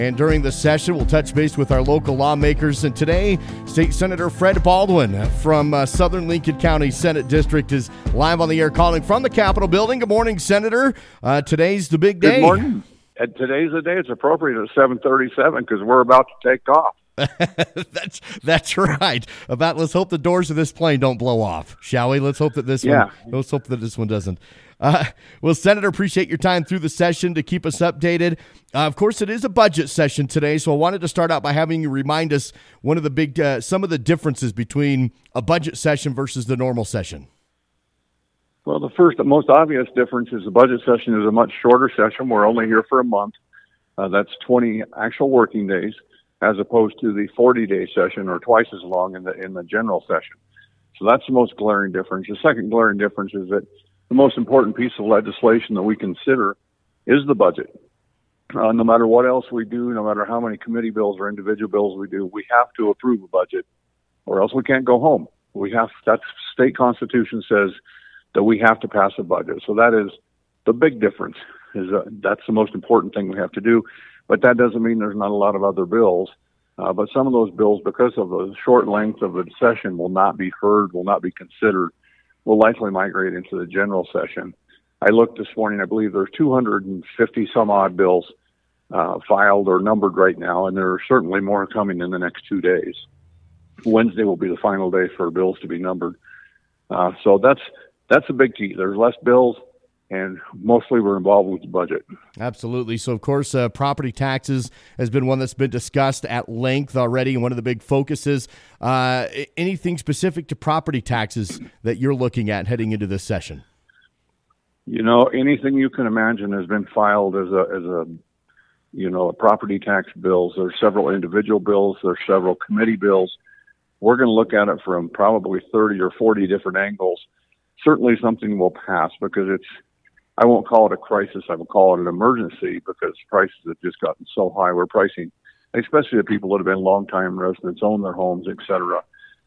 And during the session, we'll touch base with our local lawmakers. And today, State Senator Fred Baldwin from Southern Lincoln County Senate District is live on the air calling from the Capitol building. Good morning, Senator. Today's the big day. Good morning. And today's the day. It's appropriate at 7:37 because we're about to take off. That's right. Let's hope the doors of this plane don't blow off, shall we? Let's hope that this one doesn't. Well, Senator, appreciate your time through the session to keep us updated. Of course, it is a budget session today, so I wanted to start out by having you remind us some of the differences between a budget session versus the normal session. Well, the most obvious difference is the budget session is a much shorter session. We're only here for a month. That's 20 actual working days, as opposed to the 40-day session, or twice as long in the general session. So that's the most glaring difference. The second glaring difference is that the most important piece of legislation that we consider is the budget. No matter what else we do, no matter how many committee bills or individual bills we do, we have to approve a budget, or else we can't go home. That state constitution says that we have to pass a budget. So that is the big difference. That's the most important thing we have to do. But that doesn't mean there's not a lot of other bills. But some of those bills, because of the short length of the session, will not be heard, will not be considered, will likely migrate into the general session. I looked this morning, I believe there's 250 some odd bills filed or numbered right now, and there are certainly more coming in the next 2 days. Wednesday will be the final day for bills to be numbered. So that's a big key. There's less bills, and mostly we're involved with the budget. Absolutely. So, of course, property taxes has been one that's been discussed at length already, and one of the big focuses. Anything specific to property taxes that you're looking at heading into this session? Anything you can imagine has been filed as a property tax bills. There's several individual bills. There's several committee bills. We're going to look at it from probably 30 or 40 different angles. Certainly something will pass because I won't call it a crisis. I will call it an emergency because prices have just gotten so high. We're pricing, especially the people that have been longtime residents, own their homes, etc.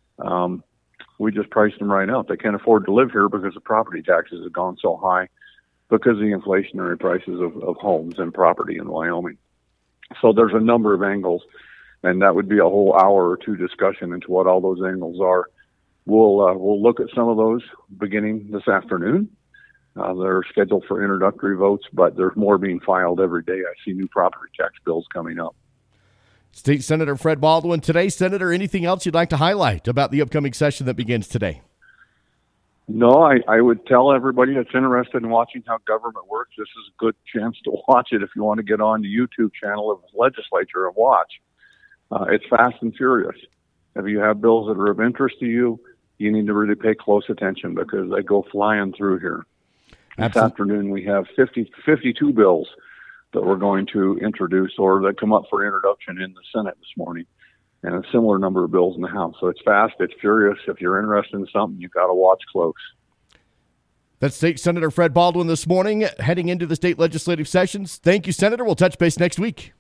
We just priced them right out. They can't afford to live here because the property taxes have gone so high because of the inflationary prices of homes and property in Wyoming. So there's a number of angles, and that would be a whole hour or two discussion into what all those angles are. We'll look at some of those beginning this afternoon. They're scheduled for introductory votes, but there's more being filed every day. I see new property tax bills coming up. State Senator Fred Baldwin today. Senator, anything else you'd like to highlight about the upcoming session that begins today? No, I would tell everybody that's interested in watching how government works, this is a good chance to watch it if you want to get on the YouTube channel of the legislature and watch. It's fast and furious. If you have bills that are of interest to you, you need to really pay close attention because they go flying through here. This afternoon we have 52 bills that we're going to introduce or that come up for introduction in the Senate this morning, and a similar number of bills in the House. So it's fast, it's furious. If you're interested in something, you've got to watch close. That's State Senator Fred Baldwin this morning, heading into the state legislative sessions. Thank you, Senator. We'll touch base next week.